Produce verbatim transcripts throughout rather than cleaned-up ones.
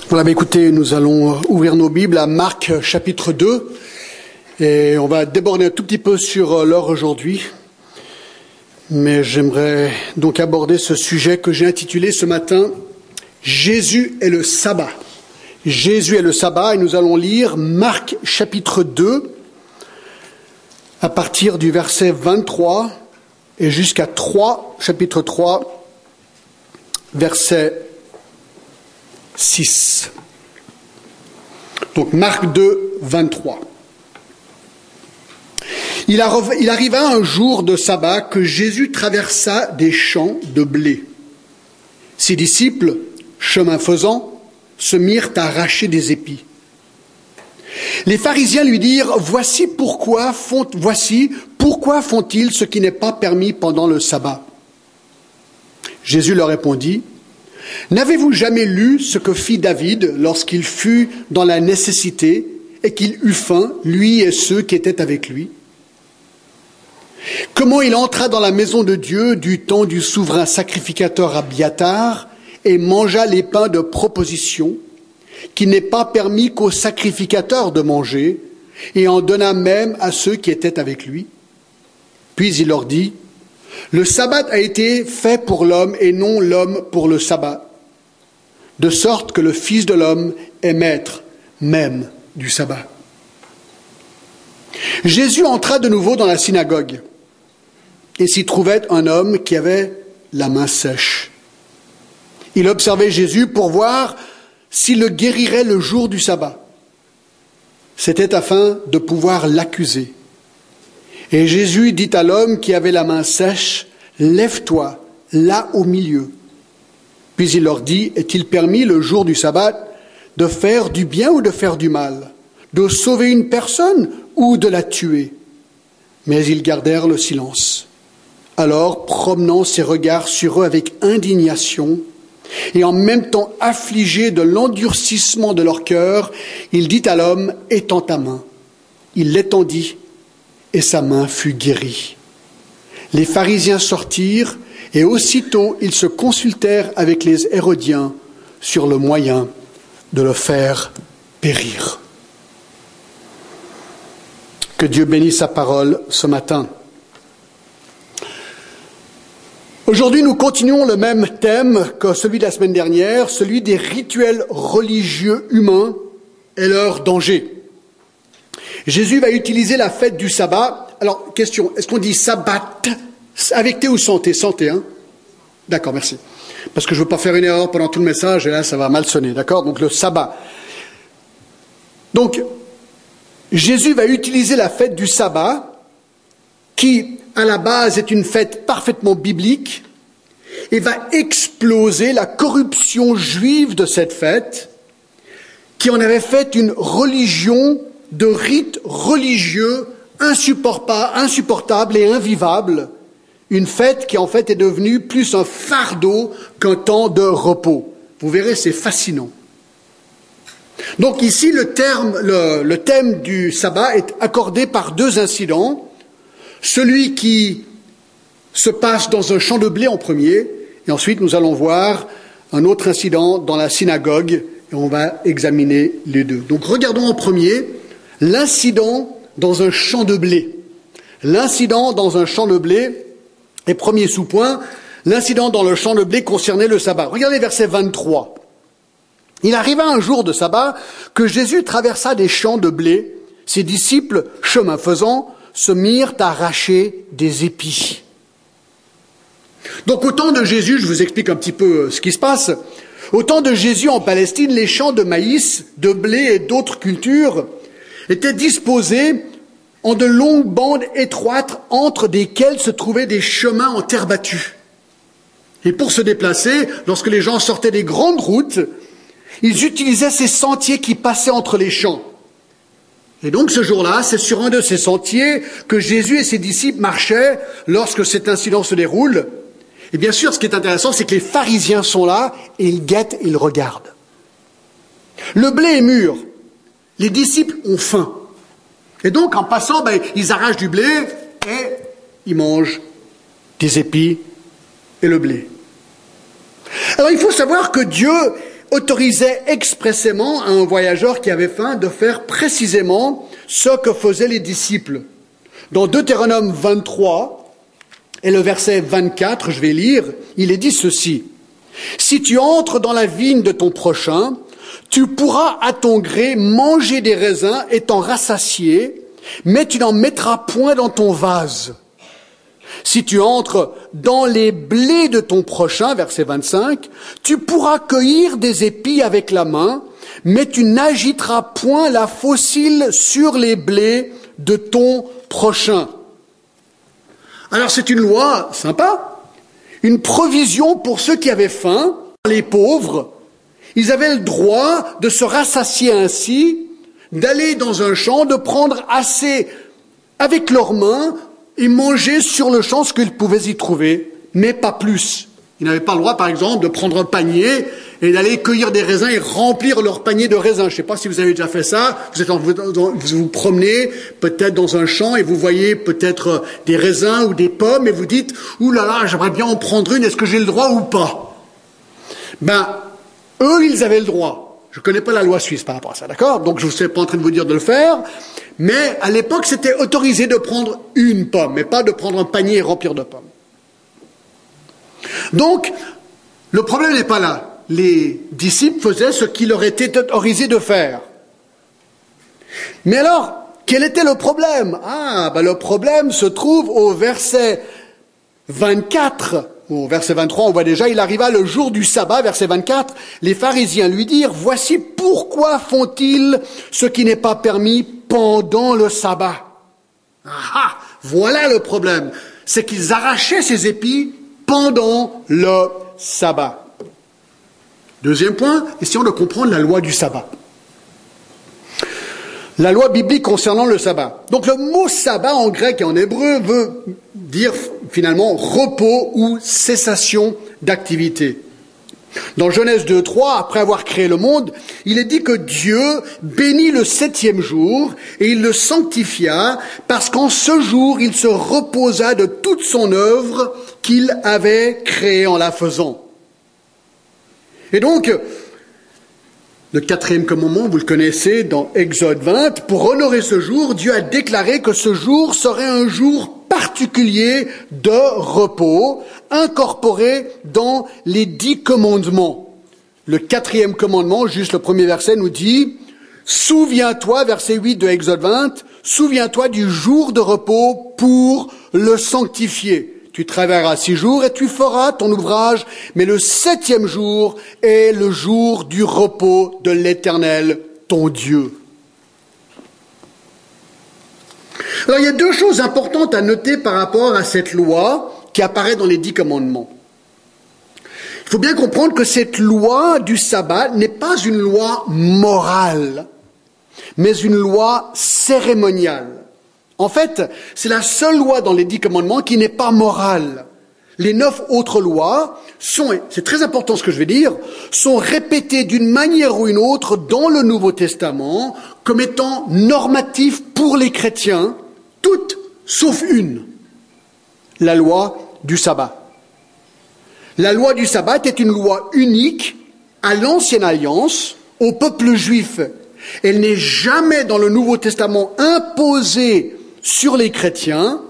Voilà, mais écoutez, nous allons ouvrir nos Bibles à Marc chapitre deux et on va déborder un tout petit peu sur l'heure aujourd'hui. Mais j'aimerais donc aborder ce sujet que j'ai intitulé ce matin « Jésus est le sabbat ». Jésus est le sabbat et nous allons lire Marc chapitre deux à partir du verset vingt-trois et jusqu'à trois, chapitre trois, verset six. Donc Marc deux, vingt-trois. Il, arri- il arriva un jour de sabbat que Jésus traversa des champs de blé. Ses disciples, chemin faisant, se mirent à arracher des épis. Les pharisiens lui dirent, voici pourquoi font, voici pourquoi font-ils ce qui n'est pas permis pendant le sabbat? Jésus leur répondit, n'avez-vous jamais lu ce que fit David lorsqu'il fut dans la nécessité et qu'il eut faim, lui et ceux qui étaient avec lui? Comment il entra dans la maison de Dieu du temps du souverain sacrificateur Abiatar et mangea les pains de proposition, qui n'est pas permis qu'aux sacrificateurs de manger, et en donna même à ceux qui étaient avec lui. Puis il leur dit, le sabbat a été fait pour l'homme et non l'homme pour le sabbat, de sorte que le Fils de l'homme est maître même du sabbat. Jésus entra de nouveau dans la synagogue et s'y trouvait un homme qui avait la main sèche. Il observait Jésus pour voir s'il le guérirait le jour du sabbat. C'était afin de pouvoir l'accuser. Et Jésus dit à l'homme qui avait la main sèche, « Lève-toi, là au milieu. » Puis il leur dit, « Est-il permis le jour du sabbat de faire du bien ou de faire du mal, de sauver une personne ou de la tuer ?» Mais ils gardèrent le silence. Alors, promenant ses regards sur eux avec indignation, et en même temps affligé de l'endurcissement de leur cœur, il dit à l'homme, « Étends ta main. » Il l'étendit, et sa main fut guérie. Les pharisiens sortirent, et aussitôt ils se consultèrent avec les Hérodiens sur le moyen de le faire périr. Que Dieu bénisse sa parole ce matin. Aujourd'hui, nous continuons le même thème que celui de la semaine dernière, celui des rituels religieux humains et leur danger. Jésus va utiliser la fête du sabbat. Alors, question, est-ce qu'on dit sabbat avec T ou sans T? Sans T, hein? D'accord, merci. Parce que je ne veux pas faire une erreur pendant tout le message, et là, ça va mal sonner, d'accord? Donc, le sabbat. Donc, Jésus va utiliser la fête du sabbat, qui, à la base, est une fête parfaitement biblique, et va exploser la corruption juive de cette fête, qui en avait fait une religion de rites religieux insupportables et invivables, une fête qui en fait est devenue plus un fardeau qu'un temps de repos. Vous verrez, c'est fascinant. Donc ici, le, terme, le, le thème du sabbat est accordé par deux incidents. Celui qui se passe dans un champ de blé en premier, et ensuite nous allons voir un autre incident dans la synagogue, et on va examiner les deux. Donc regardons en premier l'incident dans un champ de blé. L'incident dans un champ de blé, et premier sous-point, l'incident dans le champ de blé concernait le sabbat. Regardez verset vingt-trois. Il arriva un jour de sabbat que Jésus traversa des champs de blé. Ses disciples, chemin faisant, se mirent à arracher des épis. Donc au temps de Jésus, je vous explique un petit peu ce qui se passe. Au temps de Jésus en Palestine, les champs de maïs, de blé et d'autres cultures étaient disposés en de longues bandes étroites entre desquelles se trouvaient des chemins en terre battue. Et pour se déplacer, lorsque les gens sortaient des grandes routes, ils utilisaient ces sentiers qui passaient entre les champs. Et donc ce jour-là, c'est sur un de ces sentiers que Jésus et ses disciples marchaient lorsque cet incident se déroule. Et bien sûr, ce qui est intéressant, c'est que les pharisiens sont là et ils guettent et ils regardent. Le blé est mûr. Les disciples ont faim. Et donc, en passant, ben, ils arrachent du blé et ils mangent des épis et le blé. Alors, il faut savoir que Dieu autorisait expressément à un voyageur qui avait faim de faire précisément ce que faisaient les disciples. Dans Deutéronome vingt-trois et le verset vingt-quatre, je vais lire, il est dit ceci. « Si tu entres dans la vigne de ton prochain, tu pourras à ton gré manger des raisins et t'en rassasier, mais tu n'en mettras point dans ton vase. Si tu entres dans les blés de ton prochain, verset vingt-cinq, tu pourras cueillir des épis avec la main, mais tu n'agiteras point la faucille sur les blés de ton prochain. » Alors c'est une loi sympa, une provision pour ceux qui avaient faim, les pauvres. Ils avaient le droit de se rassasier ainsi, d'aller dans un champ, de prendre assez avec leurs mains et manger sur le champ ce qu'ils pouvaient y trouver, mais pas plus. Ils n'avaient pas le droit, par exemple, de prendre un panier et d'aller cueillir des raisins et remplir leur panier de raisins. Je ne sais pas si vous avez déjà fait ça. Vous êtes en, vous, vous vous promenez peut-être dans un champ et vous voyez peut-être des raisins ou des pommes et vous dites « Ouh là là, j'aimerais bien en prendre une, est-ce que j'ai le droit ou pas ?» Ben, eux, ils avaient le droit. Je ne connais pas la loi suisse par rapport à ça, d'accord? Donc je ne suis pas en train de vous dire de le faire. Mais à l'époque, c'était autorisé de prendre une pomme, mais pas de prendre un panier et remplir de pommes. Donc, le problème n'est pas là. Les disciples faisaient ce qu'il leur était autorisé de faire. Mais alors, quel était le problème? Ah, ben le problème se trouve au verset vingt-quatre. Au verset vingt-trois, on voit déjà, il arriva le jour du sabbat, verset vingt-quatre, les pharisiens lui dirent, voici pourquoi font-ils ce qui n'est pas permis pendant le sabbat. Ah, ah, voilà le problème, c'est qu'ils arrachaient ces épis pendant le sabbat. Deuxième point, essayons de comprendre la loi du sabbat. La loi biblique concernant le sabbat. Donc le mot sabbat en grec et en hébreu veut dire finalement repos ou cessation d'activité. Dans Genèse deux trois, après avoir créé le monde, il est dit que Dieu bénit le septième jour et il le sanctifia parce qu'en ce jour il se reposa de toute son œuvre qu'il avait créée en la faisant. Et donc, le quatrième commandement, vous le connaissez dans Exode vingt, pour honorer ce jour, Dieu a déclaré que ce jour serait un jour particulier de repos, incorporé dans les dix commandements. Le quatrième commandement, juste le premier verset, nous dit « Souviens-toi, verset huit de Exode vingt, souviens-toi du jour de repos pour le sanctifier. Tu travailleras six jours et tu feras ton ouvrage, mais le septième jour est le jour du repos de l'Éternel, ton Dieu. » Alors il y a deux choses importantes à noter par rapport à cette loi qui apparaît dans les dix commandements. Il faut bien comprendre que cette loi du sabbat n'est pas une loi morale, mais une loi cérémoniale. En fait, c'est la seule loi dans les dix commandements qui n'est pas morale. Les neuf autres lois sont, c'est très important ce que je vais dire, sont répétées d'une manière ou une autre dans le Nouveau Testament comme étant normatives pour les chrétiens, toutes sauf une, la loi du sabbat. La loi du sabbat est une loi unique à l'Ancienne Alliance, au peuple juif. Elle n'est jamais dans le Nouveau Testament imposée sur les chrétiens,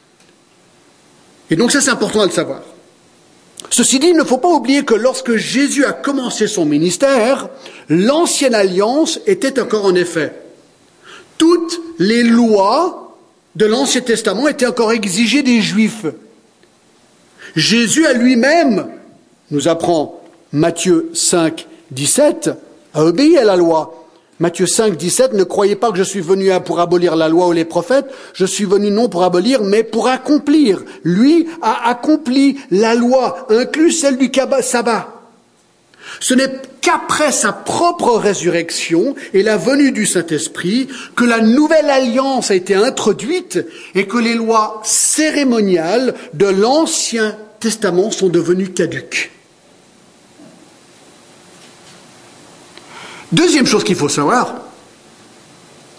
et donc ça c'est important à le savoir. Ceci dit, il ne faut pas oublier que lorsque Jésus a commencé son ministère, l'ancienne alliance était encore en effet. Toutes les lois de l'Ancien Testament étaient encore exigées des Juifs. Jésus à lui-même, nous apprend Matthieu cinq, dix-sept, a obéi à la loi. Matthieu cinq, dix-sept, ne croyez pas que je suis venu pour abolir la loi ou les prophètes, je suis venu non pour abolir, mais pour accomplir. Lui a accompli la loi, inclus celle du sabbat. Ce n'est qu'après sa propre résurrection et la venue du Saint-Esprit que la nouvelle alliance a été introduite et que les lois cérémoniales de l'Ancien Testament sont devenues caduques. Deuxième chose qu'il faut savoir,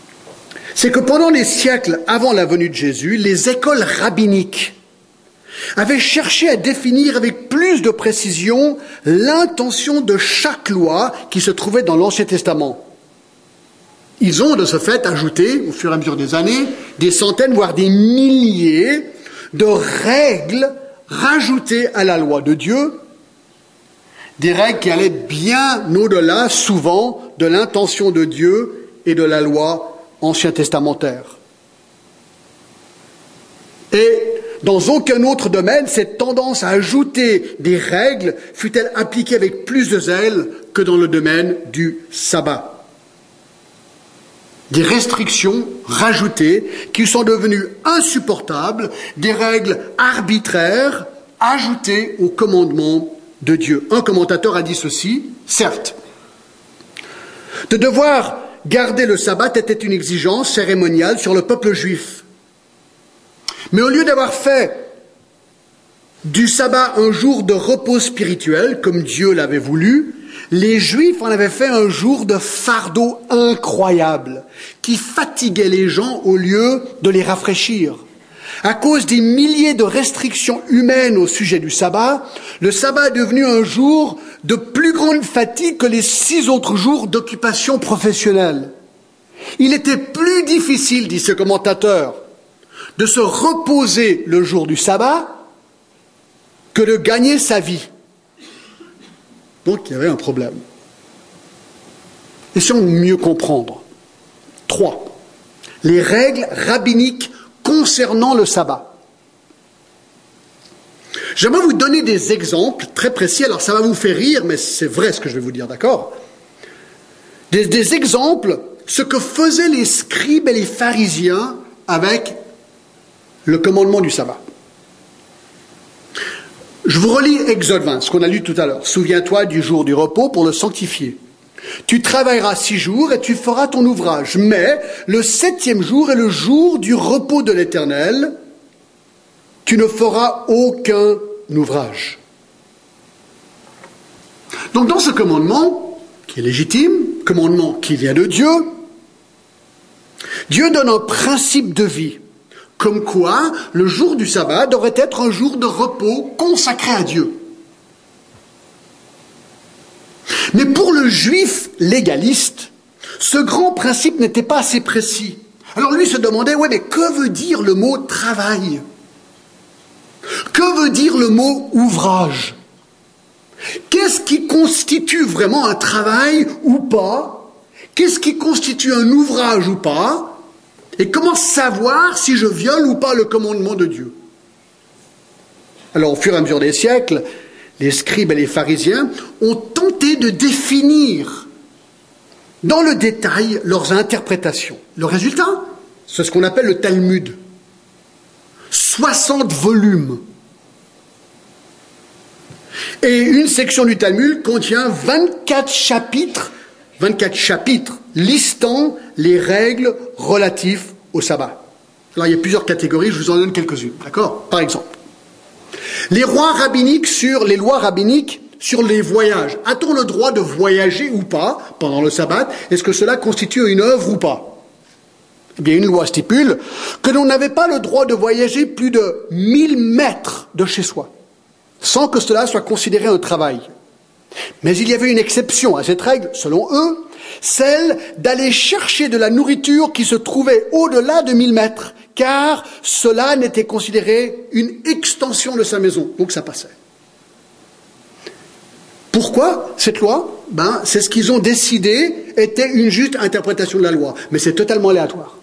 c'est que pendant les siècles avant la venue de Jésus, les écoles rabbiniques avaient cherché à définir avec plus de précision l'intention de chaque loi qui se trouvait dans l'Ancien Testament. Ils ont de ce fait ajouté, au fur et à mesure des années, des centaines, voire des milliers de règles rajoutées à la loi de Dieu, des règles qui allaient bien au-delà, souvent, de l'intention de Dieu et de la loi ancien testamentaire. Et dans aucun autre domaine, cette tendance à ajouter des règles fut-elle appliquée avec plus de zèle que dans le domaine du sabbat. Des restrictions rajoutées qui sont devenues insupportables, des règles arbitraires ajoutées au commandement de Dieu. Un commentateur a dit ceci, certes, de devoir garder le sabbat était une exigence cérémoniale sur le peuple juif. Mais au lieu d'avoir fait du sabbat un jour de repos spirituel, comme Dieu l'avait voulu, les Juifs en avaient fait un jour de fardeau incroyable, qui fatiguait les gens au lieu de les rafraîchir. À cause des milliers de restrictions humaines au sujet du sabbat, le sabbat est devenu un jour de plus grande fatigue que les six autres jours d'occupation professionnelle. Il était plus difficile, dit ce commentateur, de se reposer le jour du sabbat que de gagner sa vie. Donc il y avait un problème. Essayons de mieux comprendre. Trois, les règles rabbiniques concernant le sabbat. J'aimerais vous donner des exemples très précis. Alors ça va vous faire rire, mais c'est vrai ce que je vais vous dire, d'accord ? Des, des exemples, ce que faisaient les scribes et les pharisiens avec le commandement du sabbat. Je vous relis Exode vingt, ce qu'on a lu tout à l'heure. Souviens-toi du jour du repos pour le sanctifier. Tu travailleras six jours et tu feras ton ouvrage. Mais le septième jour est le jour du repos de l'Éternel. Tu ne feras aucun ouvrage. Donc dans ce commandement, qui est légitime, commandement qui vient de Dieu, Dieu donne un principe de vie. Comme quoi, le jour du sabbat devrait être un jour de repos consacré à Dieu. Mais pour le juif légaliste, ce grand principe n'était pas assez précis. Alors lui se demandait, ouais, mais que veut dire le mot travail ? Que veut dire le mot ouvrage ? Qu'est-ce qui constitue vraiment un travail ou pas ? Qu'est-ce qui constitue un ouvrage ou pas ? Et comment savoir si je viole ou pas le commandement de Dieu ? Alors, au fur et à mesure des siècles, les scribes et les pharisiens ont tenté de définir dans le détail leurs interprétations. Le résultat, c'est ce qu'on appelle le Talmud. soixante volumes. Et une section du Talmud contient vingt-quatre chapitres, vingt-quatre chapitres listant les règles relatives au sabbat. Alors il y a plusieurs catégories, je vous en donne quelques-unes, d'accord ? Par exemple, les rois rabbiniques sur les lois rabbiniques sur les voyages. A-t-on le droit de voyager ou pas pendant le sabbat ? Est-ce que cela constitue une œuvre ou pas ? Eh bien, une loi stipule que l'on n'avait pas le droit de voyager plus de mille mètres de chez soi, sans que cela soit considéré un travail. Mais il y avait une exception à cette règle, selon eux, celle d'aller chercher de la nourriture qui se trouvait au-delà de mille mètres, car cela n'était considéré une extension de sa maison, donc ça passait. Pourquoi cette loi ? Ben, c'est ce qu'ils ont décidé était une juste interprétation de la loi, mais c'est totalement aléatoire.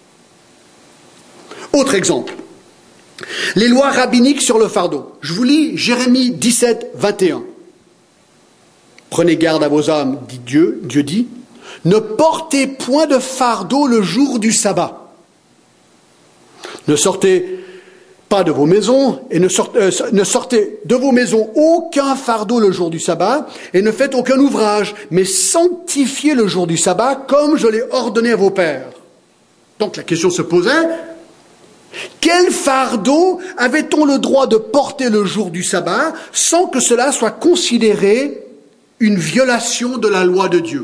Autre exemple, les lois rabbiniques sur le fardeau. Je vous lis Jérémie dix-sept, vingt et un. Prenez garde à vos âmes, dit Dieu, Dieu dit, ne portez point de fardeau le jour du sabbat. Ne sortez pas de vos maisons et ne sortez, euh, ne sortez de vos maisons aucun fardeau le jour du sabbat et ne faites aucun ouvrage, mais sanctifiez le jour du sabbat comme je l'ai ordonné à vos pères. Donc la question se posait, quel fardeau avait-on le droit de porter le jour du sabbat sans que cela soit considéré une violation de la loi de Dieu?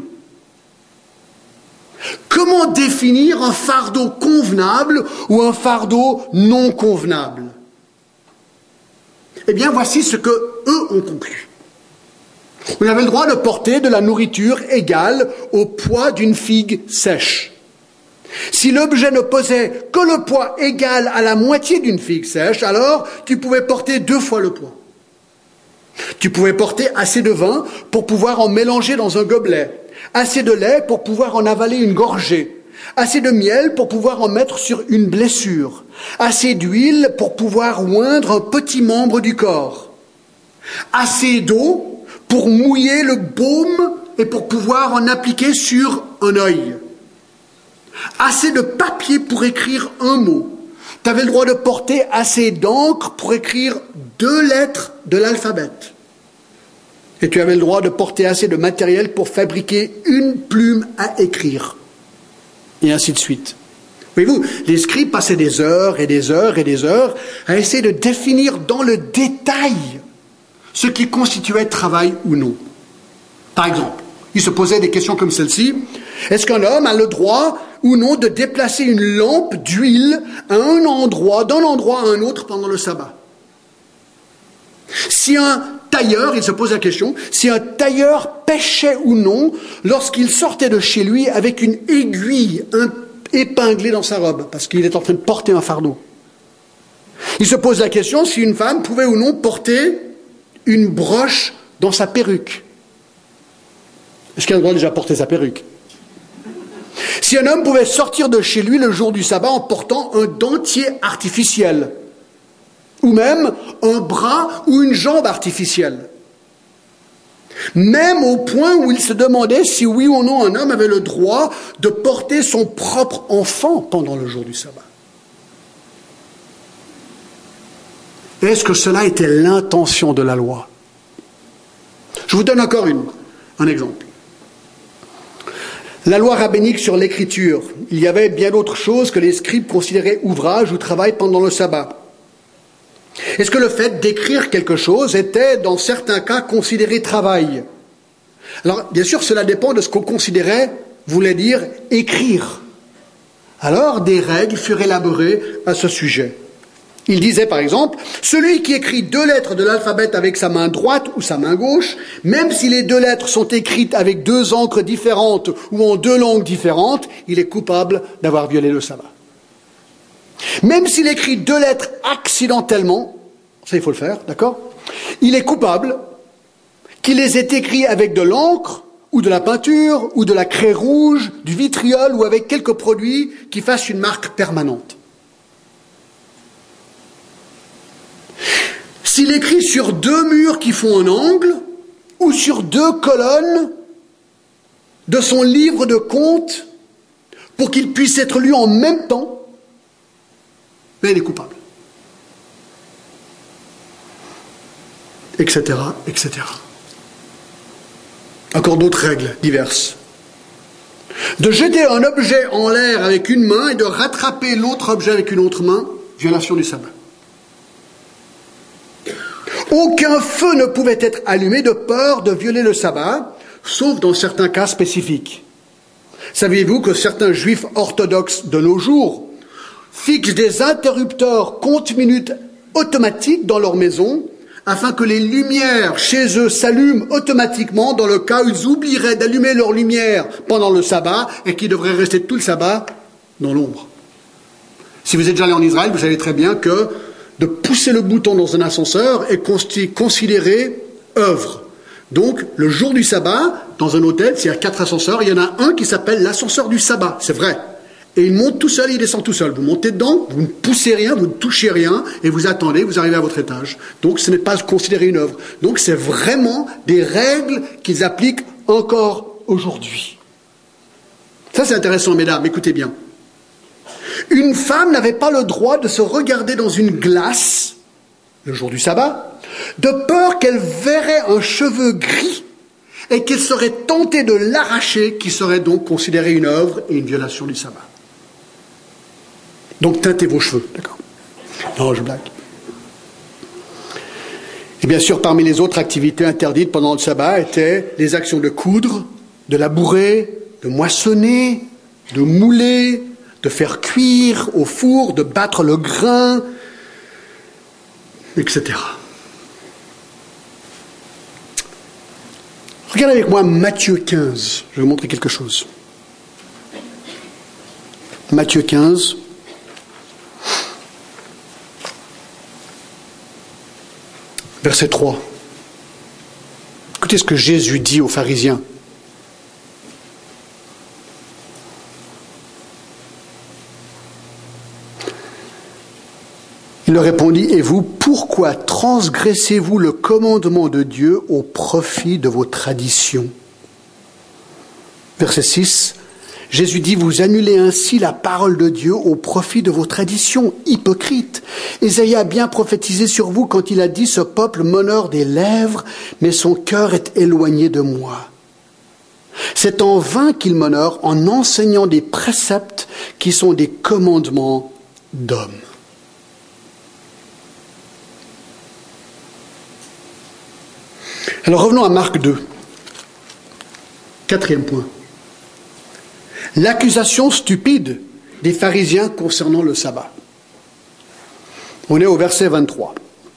Comment définir un fardeau convenable ou un fardeau non convenable? Eh bien, voici ce que eux ont conclu. On avait le droit de porter de la nourriture égale au poids d'une figue sèche. Si l'objet ne pesait que le poids égal à la moitié d'une figue sèche, alors tu pouvais porter deux fois le poids. Tu pouvais porter assez de vin pour pouvoir en mélanger dans un gobelet, assez de lait pour pouvoir en avaler une gorgée, assez de miel pour pouvoir en mettre sur une blessure, assez d'huile pour pouvoir oindre un petit membre du corps, assez d'eau pour mouiller le baume et pour pouvoir en appliquer sur un œil, assez de papier pour écrire un mot. Tu avais le droit de porter assez d'encre pour écrire deux lettres de l'alphabet. Et tu avais le droit de porter assez de matériel pour fabriquer une plume à écrire. Et ainsi de suite. Voyez-vous, les scribes passaient des heures et des heures et des heures à essayer de définir dans le détail ce qui constituait travail ou non. Par exemple, ils se posaient des questions comme celle-ci. Est-ce qu'un homme a le droit ou non de déplacer une lampe d'huile à un endroit, d'un endroit à un autre pendant le sabbat? Si un tailleur, il se pose la question, si un tailleur pêchait ou non lorsqu'il sortait de chez lui avec une aiguille épinglée dans sa robe, parce qu'il est en train de porter un fardeau. Il se pose la question si une femme pouvait ou non porter une broche dans sa perruque. Est-ce qu'il a le droit déjà de porter sa perruque? Si un homme pouvait sortir de chez lui le jour du sabbat en portant un dentier artificiel, ou même un bras ou une jambe artificielle. Même au point où il se demandait si oui ou non un homme avait le droit de porter son propre enfant pendant le jour du sabbat. Est-ce que cela était l'intention de la loi? Je vous donne encore une, un exemple. La loi rabbinique sur l'écriture. Il y avait bien d'autres choses que les scribes considéraient ouvrage ou travail pendant le sabbat. Est-ce que le fait d'écrire quelque chose était, dans certains cas, considéré travail? Alors, bien sûr, cela dépend de ce qu'on considérait, voulait dire écrire. Alors, des règles furent élaborées à ce sujet. Il disait, par exemple, celui qui écrit deux lettres de l'alphabet avec sa main droite ou sa main gauche, même si les deux lettres sont écrites avec deux encres différentes ou en deux langues différentes, il est coupable d'avoir violé le sabbat. Même s'il écrit deux lettres accidentellement, ça il faut le faire, d'accord? Il est coupable qu'il les ait écrits avec de l'encre ou de la peinture ou de la craie rouge, du vitriol ou avec quelques produits qui fassent une marque permanente. S'il écrit sur deux murs qui font un angle ou sur deux colonnes de son livre de comptes pour qu'il puisse être lu en même temps, mais il est coupable. Etc., et cetera. Encore d'autres règles diverses. De jeter un objet en l'air avec une main et de rattraper l'autre objet avec une autre main, violation du sabbat. Aucun feu ne pouvait être allumé de peur de violer le sabbat, sauf dans certains cas spécifiques. Saviez-vous que certains juifs orthodoxes de nos jours fixent des interrupteurs compte-minutes automatiques dans leur maison afin que les lumières chez eux s'allument automatiquement dans le cas où ils oublieraient d'allumer leurs lumières pendant le sabbat et qu'ils devraient rester tout le sabbat dans l'ombre. Si vous êtes déjà allé en Israël, vous savez très bien que de pousser le bouton dans un ascenseur est considéré œuvre. Donc, le jour du sabbat, dans un hôtel, s'il y a quatre ascenseurs, il y en a un qui s'appelle l'ascenseur du sabbat, c'est vrai. Et il monte tout seul, il descend tout seul. Vous montez dedans, vous ne poussez rien, vous ne touchez rien, et vous attendez, vous arrivez à votre étage. Donc, ce n'est pas considéré une œuvre. Donc, c'est vraiment des règles qu'ils appliquent encore aujourd'hui. Ça, c'est intéressant, mesdames, écoutez bien. Une femme n'avait pas le droit de se regarder dans une glace, le jour du sabbat, de peur qu'elle verrait un cheveu gris et qu'elle serait tentée de l'arracher, qui serait donc considérée une œuvre et une violation du sabbat. Donc teintez vos cheveux, d'accord? Non, je blague. Et bien sûr, parmi les autres activités interdites pendant le sabbat étaient les actions de coudre, de labourer, de moissonner, de mouler, de faire cuire au four, de battre le grain, et cetera. Regardez avec moi Matthieu quinze. Je vais vous montrer quelque chose. Matthieu quinze. Verset trois. Écoutez ce que Jésus dit aux pharisiens. Il leur répondit, et vous, pourquoi transgressez-vous le commandement de Dieu au profit de vos traditions? Verset six. Jésus dit, vous annulez ainsi la parole de Dieu au profit de vos traditions, hypocrites. Ésaïe a bien prophétisé sur vous quand il a dit, ce peuple m'honore des lèvres, mais son cœur est éloigné de moi. C'est en vain qu'il m'honore en enseignant des préceptes qui sont des commandements d'hommes. Alors revenons à Marc deux. Quatrième point. L'accusation stupide des pharisiens concernant le sabbat. On est au verset vingt-trois.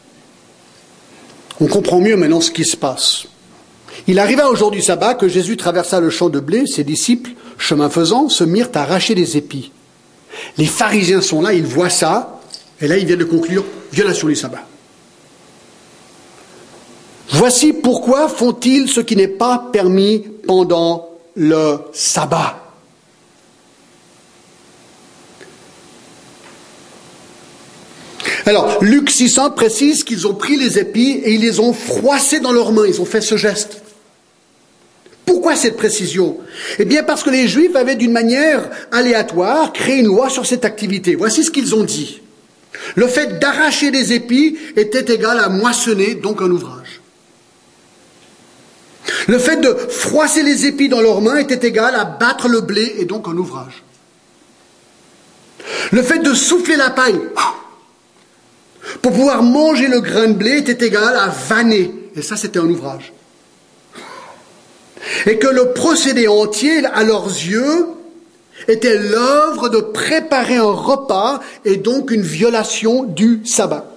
On comprend mieux maintenant ce qui se passe. Il arriva au jour du sabbat que Jésus traversa le champ de blé. Ses disciples, chemin faisant, se mirent à arracher des épis. Les pharisiens sont là, ils voient ça, et là ils viennent de conclure violation du sabbat. Voici pourquoi font-ils ce qui n'est pas permis pendant le sabbat. Alors, Luc six cents précise qu'ils ont pris les épis et ils les ont froissés dans leurs mains. Ils ont fait ce geste. Pourquoi cette précision? Eh bien, parce que les Juifs avaient d'une manière aléatoire créé une loi sur cette activité. Voici ce qu'ils ont dit. Le fait d'arracher des épis était égal à moissonner, donc un ouvrage. Le fait de froisser les épis dans leurs mains était égal à battre le blé, et donc un ouvrage. Le fait de souffler la paille pour pouvoir manger le grain de blé était égal à vanner. Et ça, c'était un ouvrage. Et que le procédé entier, à leurs yeux, était l'œuvre de préparer un repas et donc une violation du sabbat.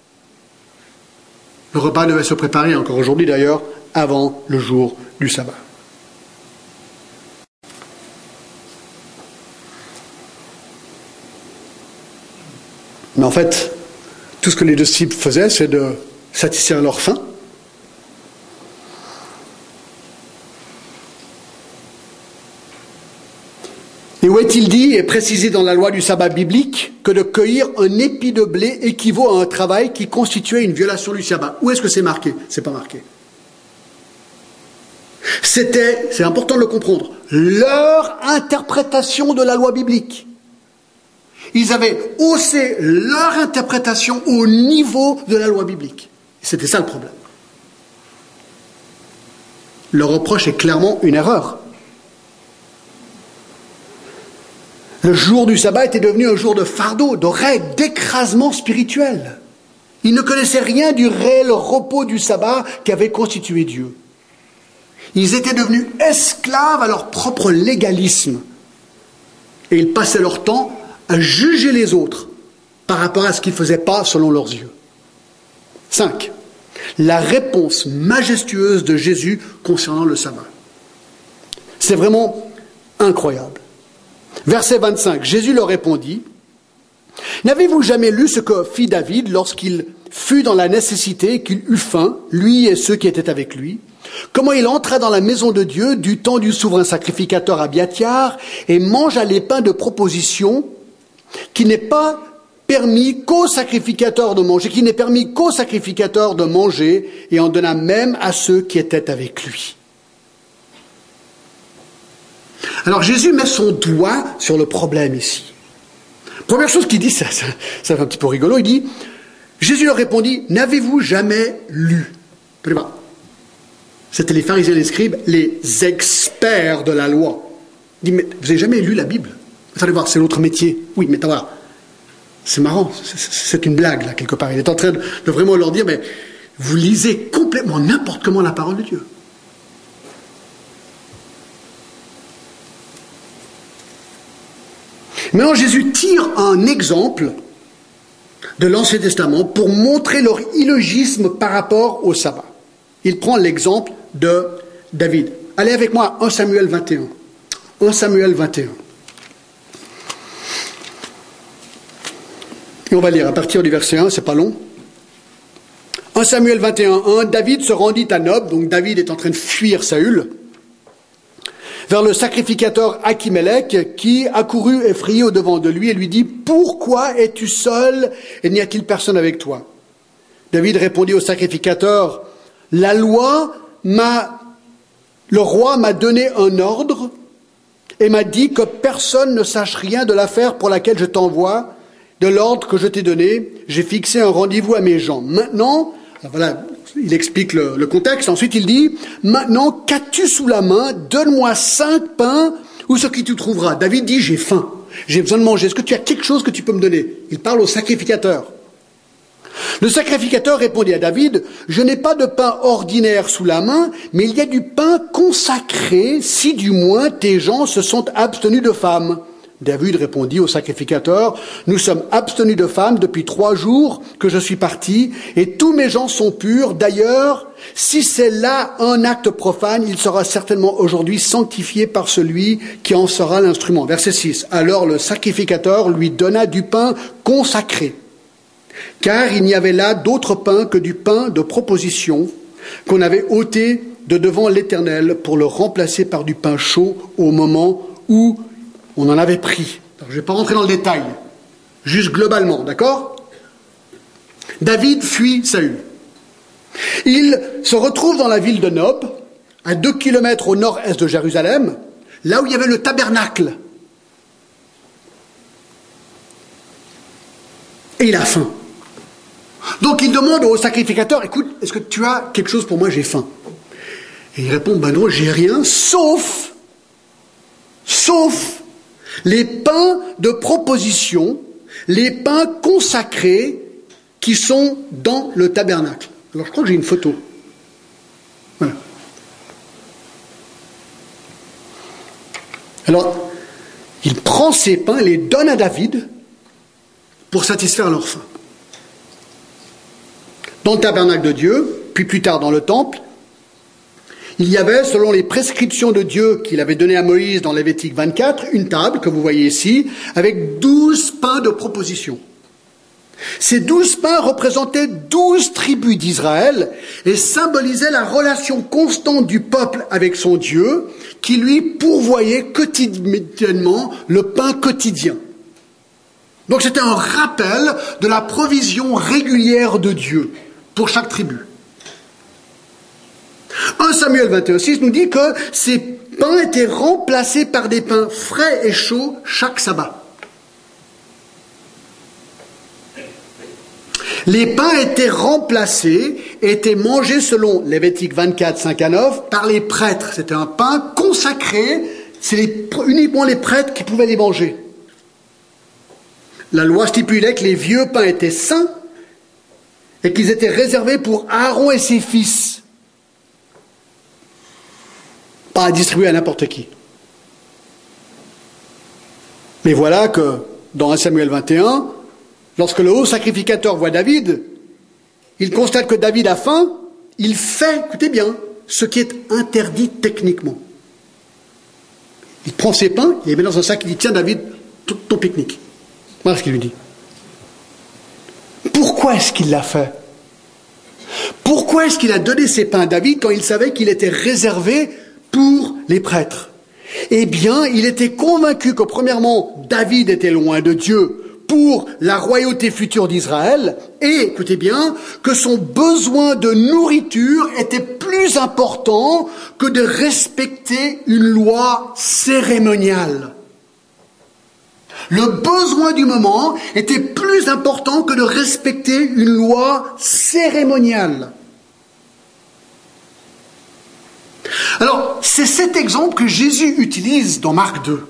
Le repas devait se préparer, encore aujourd'hui d'ailleurs, avant le jour du sabbat. Mais en fait, tout ce que les disciples faisaient, c'est de satisfaire leur faim. Et où est-il dit et précisé dans la loi du sabbat biblique que de cueillir un épi de blé équivaut à un travail qui constituait une violation du sabbat? Où est-ce que c'est marqué? C'est pas marqué. C'était, c'est important de le comprendre, leur interprétation de la loi biblique. Ils avaient haussé leur interprétation au niveau de la loi biblique. C'était ça le problème. Le reproche est clairement une erreur. Le jour du sabbat était devenu un jour de fardeau, de règle, d'écrasement spirituel. Ils ne connaissaient rien du réel repos du sabbat qu'avait constitué Dieu. Ils étaient devenus esclaves à leur propre légalisme. Et ils passaient leur temps à juger les autres par rapport à ce qu'ils ne faisaient pas selon leurs yeux. cinq. La réponse majestueuse de Jésus concernant le sabbat. C'est vraiment incroyable. Verset vingt-cinq, Jésus leur répondit, « N'avez-vous jamais lu ce que fit David lorsqu'il fut dans la nécessité, qu'il eut faim, lui et ceux qui étaient avec lui, comment il entra dans la maison de Dieu du temps du souverain sacrificateur Abiathar et mangea les pains de proposition qui n'est pas permis qu'aux sacrificateurs de manger, qui n'est permis qu'aux sacrificateurs de manger, et en donna même à ceux qui étaient avec lui. » Alors Jésus met son doigt sur le problème ici. Première chose qu'il dit, ça, ça, ça fait un petit peu rigolo, il dit, Jésus leur répondit, « N'avez-vous jamais lu ?» C'était les pharisiens et les scribes, les experts de la loi. Il dit, « Mais vous n'avez jamais lu la Bible ? Attendez voir, c'est l'autre métier. » Oui, mais voilà. C'est marrant, c'est une blague, là, quelque part. Il est en train de, de vraiment leur dire, mais vous lisez complètement n'importe comment la parole de Dieu. Maintenant, Jésus tire un exemple de l'Ancien Testament pour montrer leur illogisme par rapport au sabbat. Il prend l'exemple de David. Allez avec moi, un Samuel vingt et un. un Samuel vingt et un. Et on va lire à partir du verset un, c'est pas long. un Samuel vingt et un, un, David se rendit à Nob, donc David est en train de fuir Saül, vers le sacrificateur Achimélec, qui accourut effrayé au-devant de lui et lui dit, « Pourquoi es-tu seul et n'y a-t-il personne avec toi ?» David répondit au sacrificateur, « La loi m'a, le roi m'a donné un ordre et m'a dit que personne ne sache rien de l'affaire pour laquelle je t'envoie. De l'ordre que je t'ai donné, j'ai fixé un rendez-vous à mes gens. Maintenant, voilà, il explique le, le contexte. Ensuite, il dit, maintenant, qu'as-tu sous la main? Donne-moi cinq pains ou ce qui tu trouveras. David dit, j'ai faim, j'ai besoin de manger. Est-ce que tu as quelque chose que tu peux me donner? Il parle au sacrificateur. Le sacrificateur répondit à David, je n'ai pas de pain ordinaire sous la main, mais il y a du pain consacré, si du moins tes gens se sont abstenus de femmes. David répondit au sacrificateur, nous sommes abstenus de femmes depuis trois jours que je suis parti, et tous mes gens sont purs. D'ailleurs, si c'est là un acte profane, il sera certainement aujourd'hui sanctifié par celui qui en sera l'instrument. Verset six. Alors le sacrificateur lui donna du pain consacré, car il n'y avait là d'autre pain que du pain de proposition qu'on avait ôté de devant l'Éternel pour le remplacer par du pain chaud au moment où on en avait pris. Alors, je ne vais pas rentrer dans le détail, juste globalement, d'accord? David fuit Saül. Il se retrouve dans la ville de Nob, à deux kilomètres au nord-est de Jérusalem, là où il y avait le tabernacle. Et il a faim. Donc il demande au sacrificateur, écoute, est-ce que tu as quelque chose pour moi? J'ai faim. Et il répond, ben non, j'ai rien, sauf, sauf les pains de proposition, les pains consacrés qui sont dans le tabernacle. Alors je crois que j'ai une photo. Voilà. Alors, il prend ces pains et les donne à David pour satisfaire leur faim. Dans le tabernacle de Dieu, puis plus tard dans le temple, il y avait, selon les prescriptions de Dieu qu'il avait données à Moïse dans Lévitique vingt-quatre, une table, que vous voyez ici, avec douze pains de proposition. Ces douze pains représentaient douze tribus d'Israël et symbolisaient la relation constante du peuple avec son Dieu, qui lui pourvoyait quotidiennement le pain quotidien. Donc c'était un rappel de la provision régulière de Dieu pour chaque tribu. un Samuel vingt et un six nous dit que ces pains étaient remplacés par des pains frais et chauds chaque sabbat. Les pains étaient remplacés et étaient mangés selon Lévitique vingt-quatre, cinq à neuf par les prêtres. C'était un pain consacré, c'est les, uniquement les prêtres qui pouvaient les manger. La loi stipulait que les vieux pains étaient saints et qu'ils étaient réservés pour Aaron et ses fils. Pas à distribuer à n'importe qui. Mais voilà que dans un Samuel vingt et un, lorsque le haut sacrificateur voit David, il constate que David a faim, il fait, écoutez bien, ce qui est interdit techniquement. Il prend ses pains, il les met dans un sac, il dit, tiens David, ton pique-nique. Voilà ce qu'il lui dit. Pourquoi est-ce qu'il l'a fait? Pourquoi est-ce qu'il a donné ses pains à David quand il savait qu'il était réservé pour les prêtres? Eh bien, il était convaincu que premièrement, David était loin de Dieu pour la royauté future d'Israël, et, écoutez bien, que son besoin de nourriture était plus important que de respecter une loi cérémoniale. Le besoin du moment était plus important que de respecter une loi cérémoniale. Alors, c'est cet exemple que Jésus utilise dans Marc deux.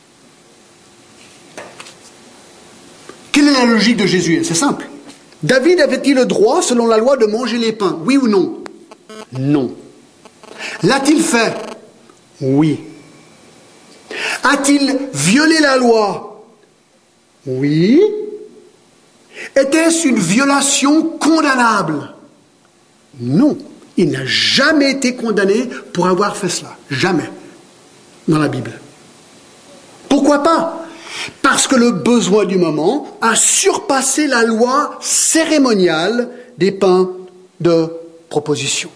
Quelle est la logique de Jésus? C'est simple. David avait-il le droit, selon la loi, de manger les pains? Oui ou non? Non. L'a-t-il fait? Oui. A-t-il violé la loi? Oui. Était-ce une violation condamnable? Non. Il n'a jamais été condamné pour avoir fait cela. Jamais. Dans la Bible. Pourquoi pas? Parce que le besoin du moment a surpassé la loi cérémoniale des pains de proposition.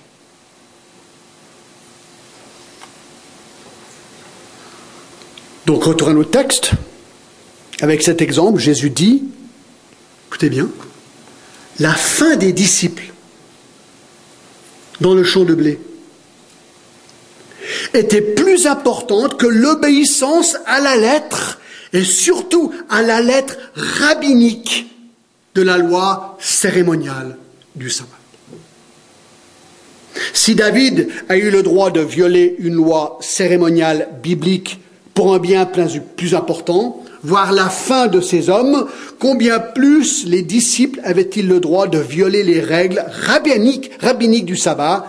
Donc, retour à notre texte. Avec cet exemple, Jésus dit, écoutez bien, la fin des disciples dans le champ de blé était plus importante que l'obéissance à la lettre et surtout à la lettre rabbinique de la loi cérémoniale du sabbat. Si David a eu le droit de violer une loi cérémoniale biblique pour un bien plus important, voire la fin de ces hommes, combien plus les disciples avaient-ils le droit de violer les règles rabbiniques, rabbiniques du sabbat,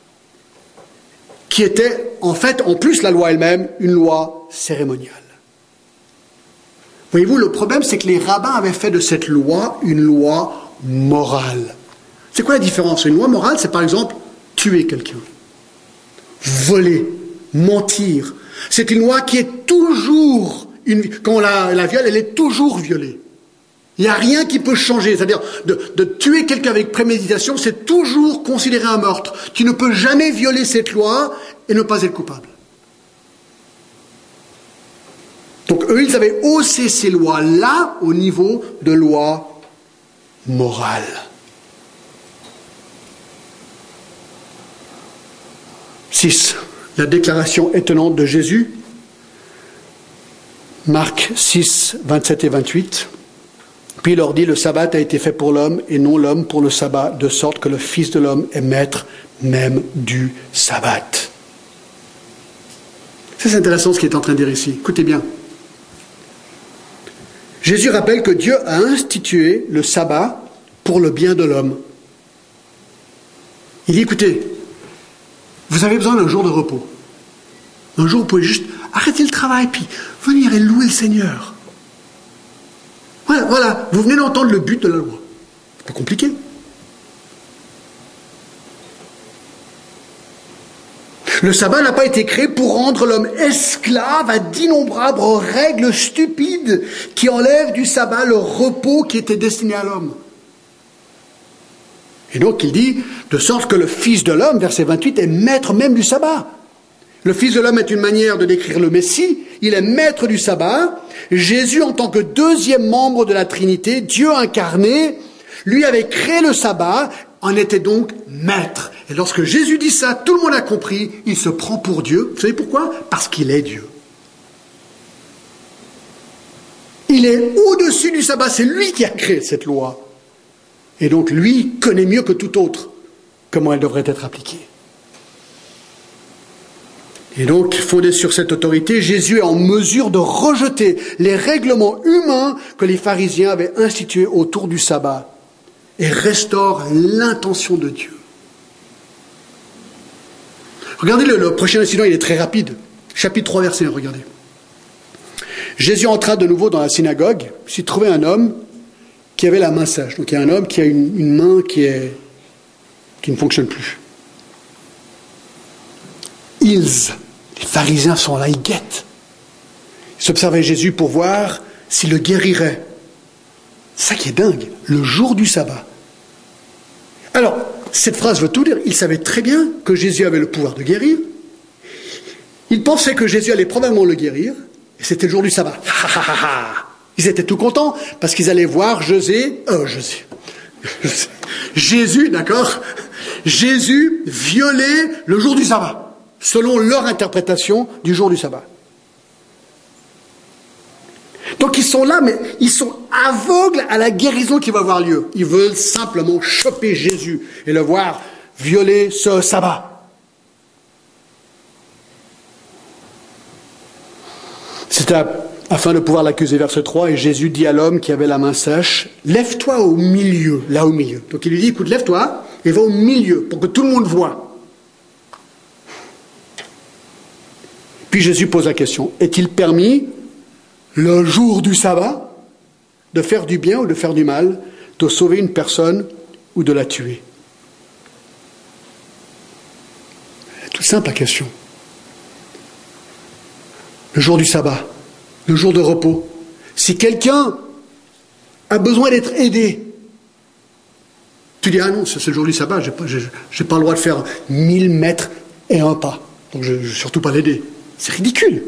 qui était en fait, en plus la loi elle-même, une loi cérémoniale. Voyez-vous, le problème, c'est que les rabbins avaient fait de cette loi une loi morale. C'est quoi la différence? Une loi morale, c'est par exemple tuer quelqu'un, voler, mentir. C'est une loi qui est toujours, une, quand on la, la viole, elle est toujours violée. Il n'y a rien qui peut changer. C'est-à-dire, de, de tuer quelqu'un avec préméditation, c'est toujours considéré un meurtre. Tu ne peux jamais violer cette loi et ne pas être coupable. Donc eux, ils avaient haussé ces lois-là au niveau de loi morale. six. La déclaration étonnante de Jésus. Marc six, vingt-sept et vingt-huit. Puis il leur dit, le sabbat a été fait pour l'homme et non l'homme pour le sabbat, de sorte que le Fils de l'homme est maître même du sabbat. Ça, c'est intéressant ce qu'il est en train de dire ici. Écoutez bien. Jésus rappelle que Dieu a institué le sabbat pour le bien de l'homme. Il dit, écoutez, vous avez besoin d'un jour de repos. Un jour où vous pouvez juste arrêter le travail puis venir et louer le Seigneur. Voilà, voilà, vous venez d'entendre le but de la loi. C'est pas compliqué. Le sabbat n'a pas été créé pour rendre l'homme esclave à d'innombrables règles stupides qui enlèvent du sabbat le repos qui était destiné à l'homme. Et donc il dit, de sorte que le Fils de l'homme, verset vingt-huit, est maître même du sabbat. Le Fils de l'homme est une manière de décrire le Messie, il est maître du sabbat. Jésus, en tant que deuxième membre de la Trinité, Dieu incarné, lui avait créé le sabbat, en était donc maître. Et lorsque Jésus dit ça, tout le monde a compris, il se prend pour Dieu. Vous savez pourquoi? Parce qu'il est Dieu. Il est au-dessus du sabbat, c'est lui qui a créé cette loi. Et donc lui connaît mieux que tout autre comment elle devrait être appliquée. Et donc, fondé sur cette autorité, Jésus est en mesure de rejeter les règlements humains que les pharisiens avaient institués autour du sabbat et restaure l'intention de Dieu. Regardez le, le prochain incident, il est très rapide. Chapitre trois, verset un, regardez. Jésus entra de nouveau dans la synagogue, il s'y trouvait un homme qui avait la main sèche. Donc il y a un homme qui a une, une main qui, est, qui ne fonctionne plus. Ils, les pharisiens sont là, ils guettent. Ils observaient Jésus pour voir s'il le guérirait. C'est ça qui est dingue, le jour du sabbat. Alors, cette phrase veut tout dire. Ils savaient très bien que Jésus avait le pouvoir de guérir. Ils pensaient que Jésus allait probablement le guérir. Et c'était le jour du sabbat. Ils étaient tout contents parce qu'ils allaient voir José, euh, José, Jésus, d'accord, Jésus violer le jour du sabbat, selon leur interprétation du jour du sabbat. Donc ils sont là, mais ils sont aveugles à la guérison qui va avoir lieu. Ils veulent simplement choper Jésus et le voir violer ce sabbat. C'était afin de pouvoir l'accuser, verset trois, et Jésus dit à l'homme qui avait la main sèche, « Lève-toi au milieu, là au milieu. » Donc il lui dit, « Écoute, lève-toi et va au milieu pour que tout le monde voit. » Puis Jésus pose la question, « Est-il permis, le jour du sabbat, de faire du bien ou de faire du mal, de sauver une personne ou de la tuer ?» Toute simple la question. Le jour du sabbat, le jour de repos. Si quelqu'un a besoin d'être aidé, tu dis, ah non, c'est le jour du sabbat, je n'ai pas, j'ai, j'ai pas le droit de faire mille mètres et un pas. Donc je ne vais surtout pas l'aider. C'est ridicule.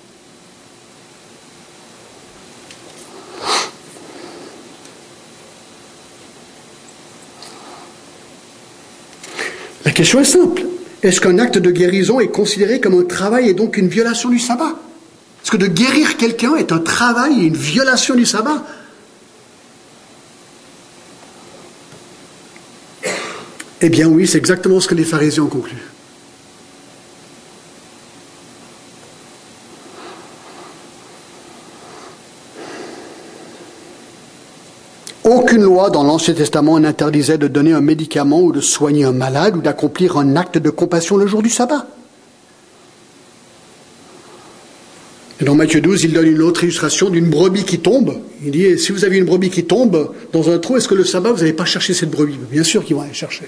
La question est simple. Est-ce qu'un acte de guérison est considéré comme un travail et donc une violation du sabbat? Est-ce que de guérir quelqu'un est un travail et une violation du sabbat? Eh bien oui, c'est exactement ce que les pharisiens ont conclu. Aucune loi dans l'Ancien Testament n'interdisait de donner un médicament ou de soigner un malade ou d'accomplir un acte de compassion le jour du sabbat. Et dans Matthieu douze, il donne une autre illustration d'une brebis qui tombe. Il dit, si vous avez une brebis qui tombe dans un trou, est-ce que le sabbat, vous n'allez pas chercher cette brebis? Bien sûr qu'ils vont aller chercher.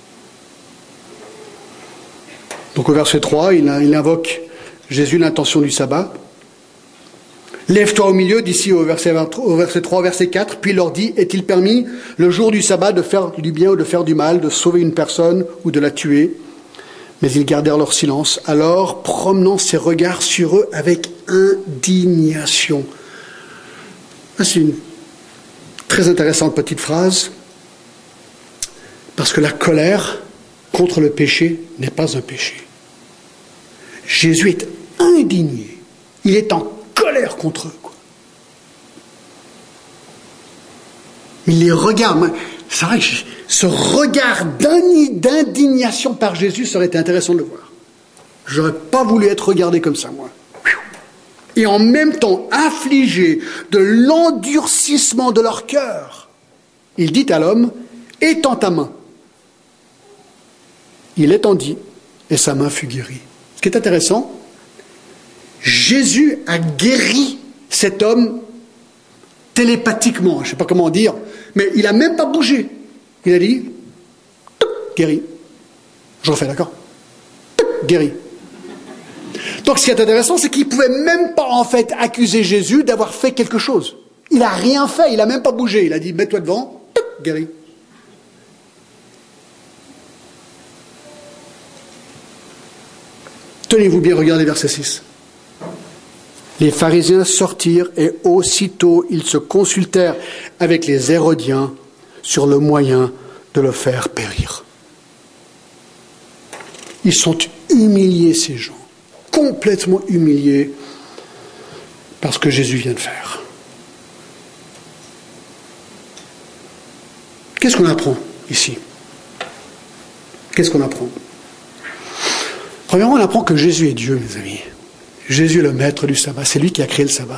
Donc au verset trois, il, il invoque Jésus l'intention du sabbat. Lève-toi au milieu, d'ici au verset, au verset trois, verset quatre, puis il leur dit, est-il permis le jour du sabbat de faire du bien ou de faire du mal, de sauver une personne ou de la tuer? Mais ils gardèrent leur silence. Alors, promenant ses regards sur eux avec indignation. C'est une très intéressante petite phrase, parce que la colère contre le péché n'est pas un péché. Jésus est indigné. Il est en colère contre eux. Quoi. Il les regarde. C'est vrai que ce regard d'indignation par Jésus serait été intéressant de le voir. Je n'aurais pas voulu être regardé comme ça, moi. Et en même temps, affligé de l'endurcissement de leur cœur, il dit à l'homme, étends ta main. Il étendit, et sa main fut guérie. Ce qui est intéressant, Jésus a guéri cet homme télépathiquement, je ne sais pas comment dire, mais il n'a même pas bougé. Il a dit, guéri. Je refais, d'accord? Guéri. Donc ce qui est intéressant, c'est qu'il ne pouvait même pas en fait accuser Jésus d'avoir fait quelque chose. Il n'a rien fait, il n'a même pas bougé. Il a dit, mets-toi devant, guéri. Tenez-vous bien, regardez verset six. Les pharisiens sortirent et aussitôt ils se consultèrent avec les Hérodiens sur le moyen de le faire périr. Ils sont humiliés, ces gens, complètement humiliés par ce que Jésus vient de faire. Qu'est-ce qu'on apprend ici? Qu'est-ce qu'on apprend? Premièrement, on apprend que Jésus est Dieu, mes amis. Jésus est le maître du sabbat. C'est lui qui a créé le sabbat.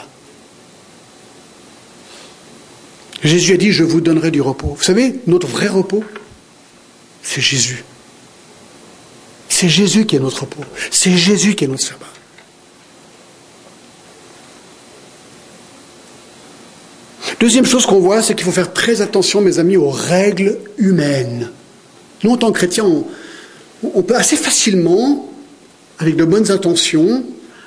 Jésus a dit, je vous donnerai du repos. Vous savez, notre vrai repos, c'est Jésus. C'est Jésus qui est notre repos. C'est Jésus qui est notre sabbat. Deuxième chose qu'on voit, c'est qu'il faut faire très attention, mes amis, aux règles humaines. Nous, en tant que chrétiens, on, on peut assez facilement, avec de bonnes intentions,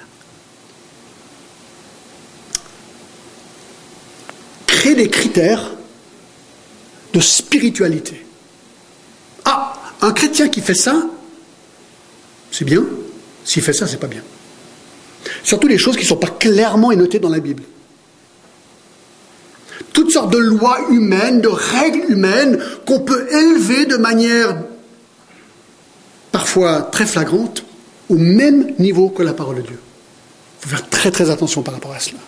créer des critères de spiritualité. Ah, un chrétien qui fait ça, c'est bien. S'il fait ça, c'est pas bien. Surtout les choses qui ne sont pas clairement énotées dans la Bible. Toutes sortes de lois humaines, de règles humaines qu'on peut élever de manière parfois très flagrante au même niveau que la parole de Dieu. Il faut faire très très attention par rapport à cela.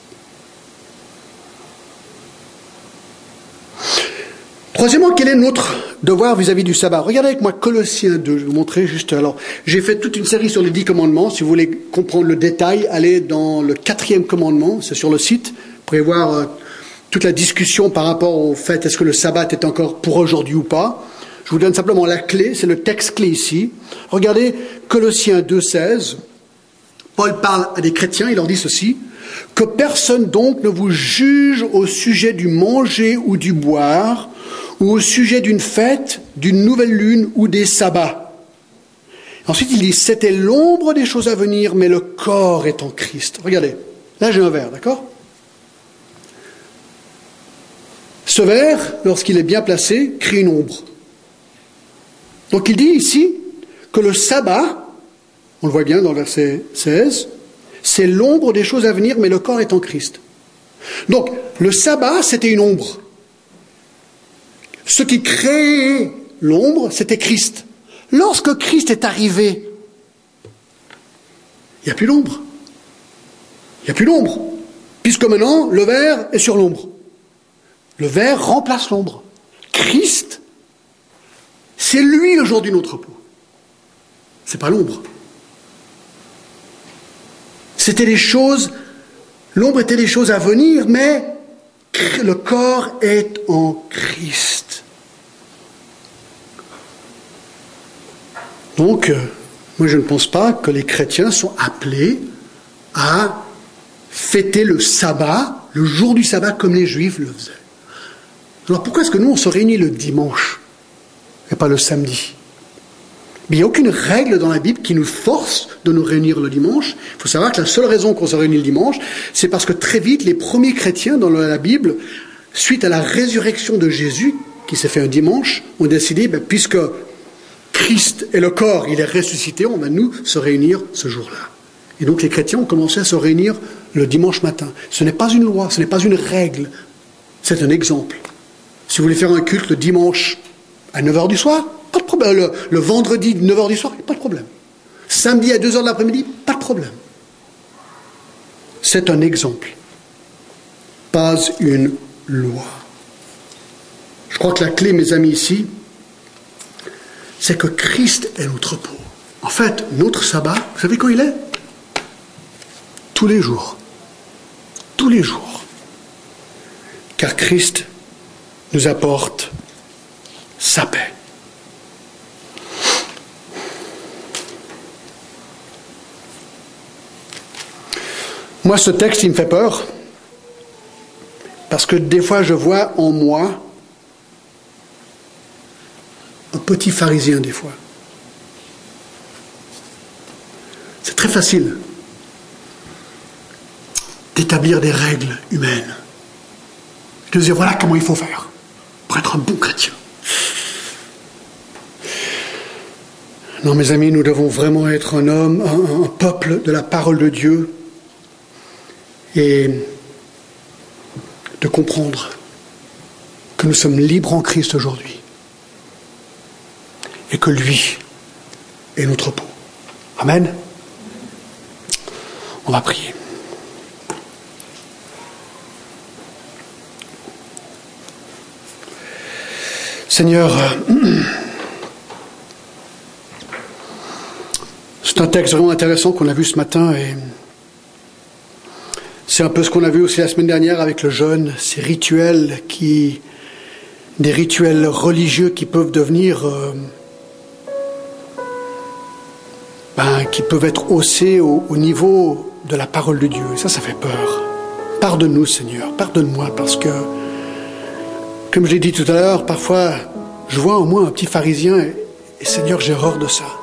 Troisièmement, quel est notre devoir vis-à-vis du sabbat? Regardez avec moi Colossiens deux, je vais vous montrer juste. Alors, j'ai fait toute une série sur les dix commandements. Si vous voulez comprendre le détail, allez dans le quatrième commandement, c'est sur le site. Vous pourrez voir euh, toute la discussion par rapport au fait est-ce que le sabbat est encore pour aujourd'hui ou pas. Je vous donne simplement la clé, c'est le texte clé ici. Regardez Colossiens deux, seize. Paul parle à des chrétiens, il leur dit ceci. Que personne donc ne vous juge au sujet du manger ou du boire, ou au sujet d'une fête, d'une nouvelle lune ou des sabbats. Ensuite, il dit, c'était l'ombre des choses à venir, mais le corps est en Christ. Regardez, là j'ai un verre, d'accord? Ce verre, lorsqu'il est bien placé, crée une ombre. Donc il dit ici que le sabbat, on le voit bien dans le verset seize, c'est l'ombre des choses à venir, mais le corps est en Christ. Donc, le sabbat, c'était une ombre. Ce qui créait l'ombre, c'était Christ. Lorsque Christ est arrivé, il n'y a plus d'ombre. Il n'y a plus d'ombre. Puisque maintenant, le verre est sur l'ombre. Le verre remplace l'ombre. Christ, c'est lui le jour du notre repos. C'est pas l'ombre. C'était des choses, l'ombre était des choses à venir, mais le corps est en Christ. Donc, euh, moi je ne pense pas que les chrétiens sont appelés à fêter le sabbat, le jour du sabbat, comme les juifs le faisaient. Alors pourquoi est-ce que nous on se réunit le dimanche et pas le samedi? Mais il n'y a aucune règle dans la Bible qui nous force de nous réunir le dimanche. Il faut savoir que la seule raison qu'on se réunit le dimanche, c'est parce que très vite, les premiers chrétiens dans la Bible, suite à la résurrection de Jésus, qui s'est fait un dimanche, ont décidé, ben, puisque Christ est le corps, il est ressuscité, on va nous se réunir ce jour-là. Et donc les chrétiens ont commencé à se réunir le dimanche matin. Ce n'est pas une loi, ce n'est pas une règle, c'est un exemple. Si vous voulez faire un culte le dimanche à neuf heures du soir, pas de problème. Le, le vendredi, neuf heures du soir, pas de problème. Samedi à deux heures de l'après-midi, pas de problème. C'est un exemple. Pas une loi. Je crois que la clé, mes amis, ici, c'est que Christ est notre repos. En fait, notre sabbat, vous savez quand il est? Tous les jours. Tous les jours. Car Christ nous apporte sa paix. Moi, ce texte, il me fait peur, parce que des fois, je vois en moi un petit pharisien, des fois. C'est très facile d'établir des règles humaines. De dire, voilà comment il faut faire pour être un bon chrétien. Non, mes amis, nous devons vraiment être un homme, un, un peuple de la parole de Dieu, et de comprendre que nous sommes libres en Christ aujourd'hui et que lui est notre repos. Amen. On va prier. Seigneur, c'est un texte vraiment intéressant qu'on a vu ce matin, et c'est un peu ce qu'on a vu aussi la semaine dernière avec le jeûne, ces rituels qui, des rituels religieux qui peuvent devenir, euh, ben, qui peuvent être haussés au, au niveau de la parole de Dieu. Et ça, ça fait peur. Pardonne-nous, Seigneur, pardonne-moi, parce que, comme je l'ai dit tout à l'heure, parfois, je vois en moi un petit pharisien, et, et Seigneur, j'ai horreur de ça.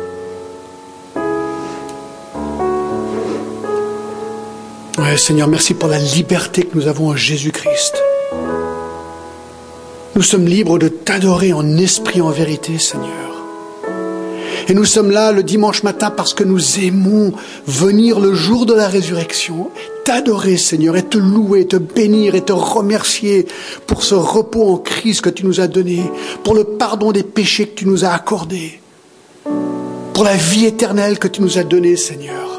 Ouais, Seigneur, merci pour la liberté que nous avons en Jésus-Christ. Nous sommes libres de t'adorer en esprit, en vérité, Seigneur. Et nous sommes là le dimanche matin parce que nous aimons venir le jour de la résurrection, t'adorer, Seigneur, et te louer, te bénir et te remercier pour ce repos en Christ que tu nous as donné, pour le pardon des péchés que tu nous as accordés, pour la vie éternelle que tu nous as donnée, Seigneur.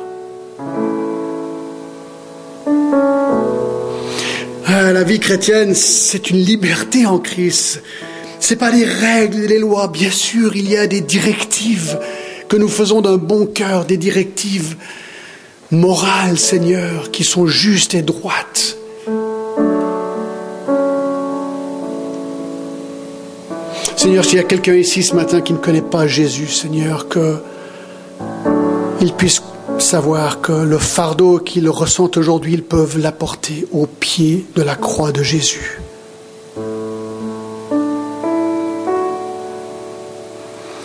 Ah, la vie chrétienne, c'est une liberté en Christ. C'est pas les règles et les lois. Bien sûr, il y a des directives que nous faisons d'un bon cœur, des directives morales, Seigneur, qui sont justes et droites. Seigneur, s'il y a quelqu'un ici ce matin qui ne connaît pas Jésus, Seigneur, qu'il puisse savoir que le fardeau qu'ils ressentent aujourd'hui, ils peuvent l'apporter au pied de la croix de Jésus.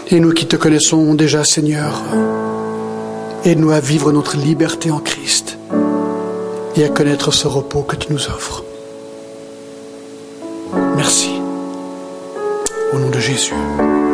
Et nous qui te connaissons déjà, Seigneur, aide-nous à vivre notre liberté en Christ et à connaître ce repos que tu nous offres. Merci. Au nom de Jésus.